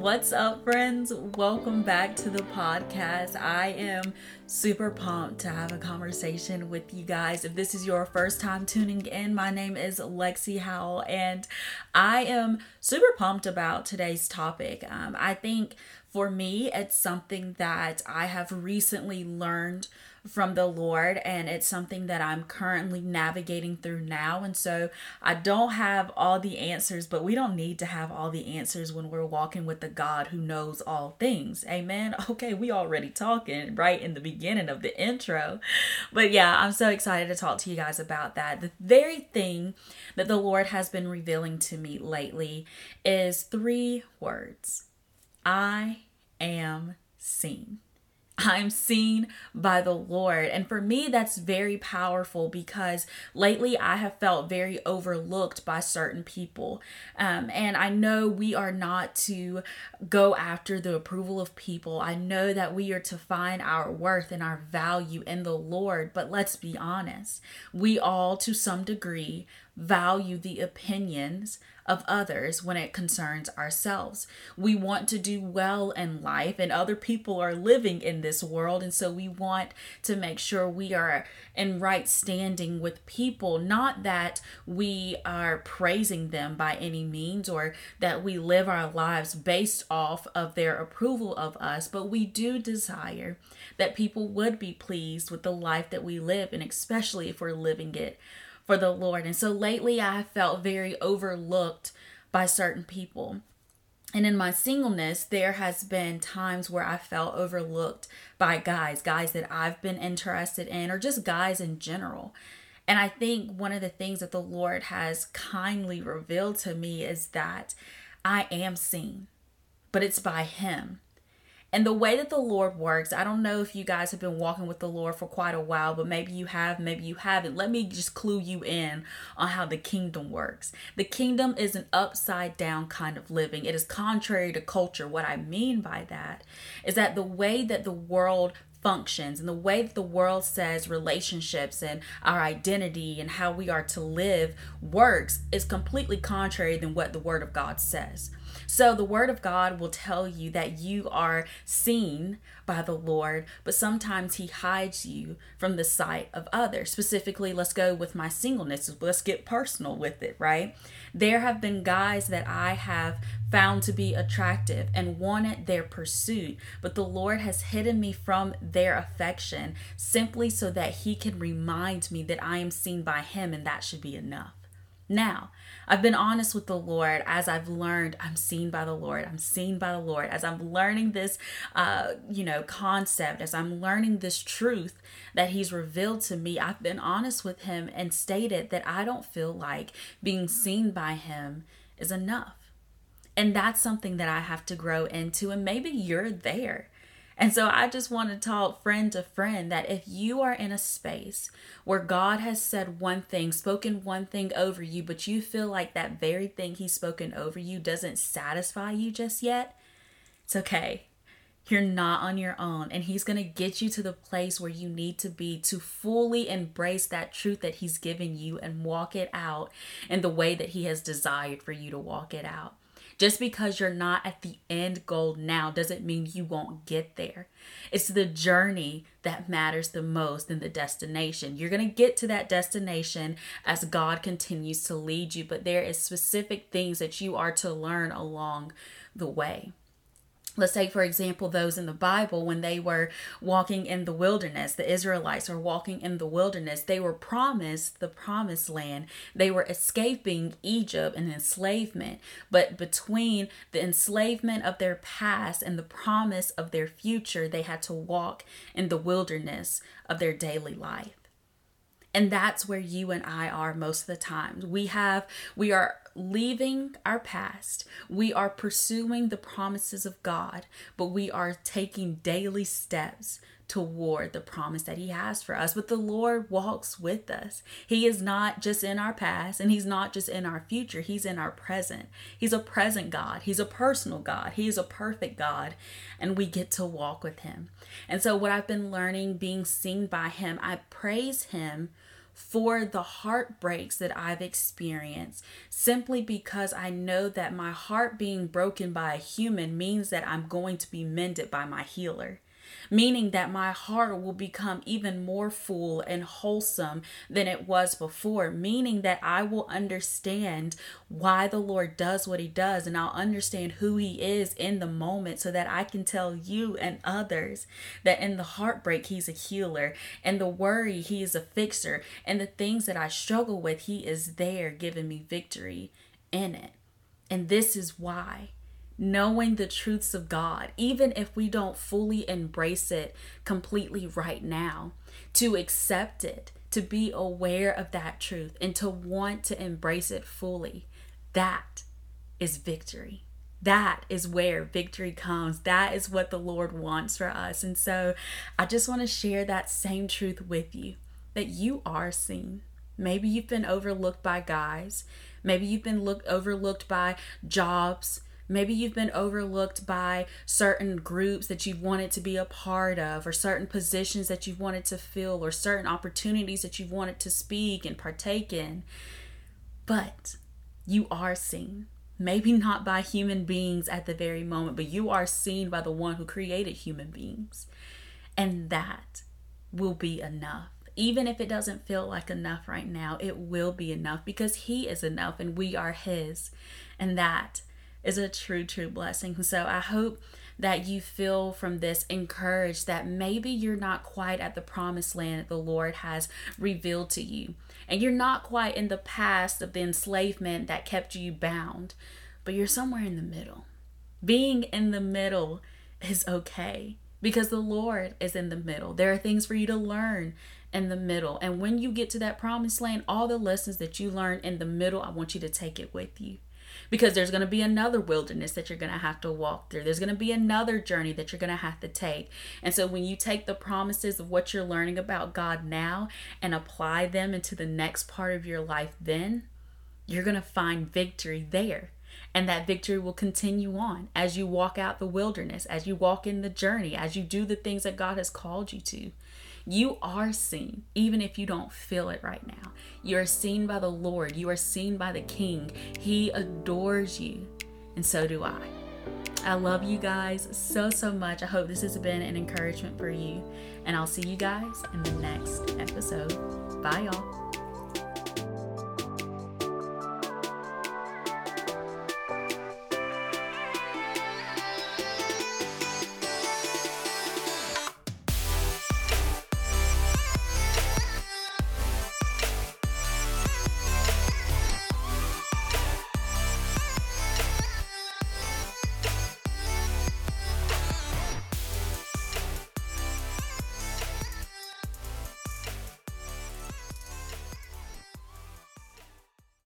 What's up, friends? Welcome back to the podcast. I am super pumped to have a conversation with you guys. If this is your first time tuning in, my name is Lexi Howell, and I am super pumped about today's topic. I think for me, it's something that I have recently learned from the Lord, and it's something that I'm currently navigating through now. And so I don't have all the answers, but we don't need to have all the answers when we're walking with the God who knows all things. Amen. Okay, we already talking right in the beginning of the intro. But yeah, I'm so excited to talk to you guys about that. The very thing that the Lord has been revealing to me lately is 3 words. I am seen. I'm seen by the Lord. And for me, that's very powerful because lately I have felt very overlooked by certain people. And I know we are not to go after the approval of people. I know that we are to find our worth and our value in the Lord. But let's be honest, we all, to some degree, value the opinions of others when it concerns ourselves. We want to do well in life, and other people are living in this world, and so we want to make sure we are in right standing with people. Not that we are praising them by any means or that we live our lives based off of their approval of us, but we do desire that people would be pleased with the life that we live, and especially if we're living it for the Lord. And so lately I have felt very overlooked by certain people. And in my singleness, there has been times where I felt overlooked by guys that I've been interested in, or just guys in general. And I think one of the things that the Lord has kindly revealed to me is that I am seen, but it's by Him. And the way that the Lord works, I don't know if you guys have been walking with the Lord for quite a while, but maybe you have, maybe you haven't. Let me just clue you in on how the kingdom works. The kingdom is an upside down kind of living. It is contrary to culture. What I mean by that is that the way that the world functions and the way that the world says relationships and our identity and how we are to live works is completely contrary than what the Word of God says. So the Word of God will tell you that you are seen by the Lord, but sometimes He hides you from the sight of others. Specifically, let's go with my singleness. Let's get personal with it, right? There have been guys that I have found to be attractive and wanted their pursuit, but the Lord has hidden me from their affection simply so that He can remind me that I am seen by Him, and that should be enough. Now, I've been honest with the Lord as I've learned I'm seen by the Lord. I'm seen by the Lord. As I'm learning this, concept, as I'm learning this truth that He's revealed to me, I've been honest with Him and stated that I don't feel like being seen by Him is enough. And that's something that I have to grow into, and maybe you're there. And so I just want to talk friend to friend that if you are in a space where God has said one thing, spoken one thing over you, but you feel like that very thing He's spoken over you doesn't satisfy you just yet, it's okay. You're not on your own, and He's going to get you to the place where you need to be to fully embrace that truth that He's given you and walk it out in the way that He has desired for you to walk it out. Just because you're not at the end goal now doesn't mean you won't get there. It's the journey that matters the most than the destination. You're going to get to that destination as God continues to lead you, but there is specific things that you are to learn along the way. Let's say, for example, those in the Bible, when they were walking in the wilderness, the Israelites were walking in the wilderness. They were promised the promised land. They were escaping Egypt and enslavement. But between the enslavement of their past and the promise of their future, they had to walk in the wilderness of their daily life. And that's where you and I are most of the time. We are leaving our past. We are pursuing the promises of God, but we are taking daily steps toward the promise that He has for us. But the Lord walks with us. He is not just in our past, and He's not just in our future. He's in our present. He's a present God. He's a personal God. He is a perfect God, and we get to walk with Him. And so what I've been learning, being seen by Him, I praise Him for the heartbreaks that I've experienced, simply because I know that my heart being broken by a human means that I'm going to be mended by my healer. Meaning that my heart will become even more full and wholesome than it was before. Meaning that I will understand why the Lord does what he does, and I'll understand who he is in the moment, so that I can tell you and others that in the heartbreak, he's a healer, and the worry, he is a fixer, and the things that I struggle with, he is there giving me victory in it. And this is why knowing the truths of God, even if we don't fully embrace it completely right now, to accept it, to be aware of that truth, and to want to embrace it fully, that is victory. That is where victory comes. That is what the Lord wants for us. And so I just want to share that same truth with you, that you are seen. Maybe you've been overlooked by guys. Maybe you've been overlooked by jobs. Maybe you've been overlooked by certain groups that you've wanted to be a part of, or certain positions that you've wanted to fill, or certain opportunities that you've wanted to speak and partake in. But you are seen. Maybe not by human beings at the very moment, but you are seen by the one who created human beings. And that will be enough. Even if it doesn't feel like enough right now, it will be enough, because he is enough and we are his. And that is a true blessing. So I hope that you feel from this encouraged that maybe you're not quite at the promised land that the Lord has revealed to you. And you're not quite in the past of the enslavement that kept you bound, but you're somewhere in the middle. Being in the middle is okay, because the Lord is in the middle. There are things for you to learn in the middle. And when you get to that promised land, all the lessons that you learn in the middle, I want you to take it with you. Because there's going to be another wilderness that you're going to have to walk through. There's going to be another journey that you're going to have to take. And so when you take the promises of what you're learning about God now and apply them into the next part of your life, then you're going to find victory there. And that victory will continue on as you walk out the wilderness, as you walk in the journey, as you do the things that God has called you to. You are seen, even if you don't feel it right now. You are seen by the Lord. You are seen by the King. He adores you, and so do I. I love you guys so much. I hope this has been an encouragement for you, and I'll see you guys in the next episode. Bye, y'all.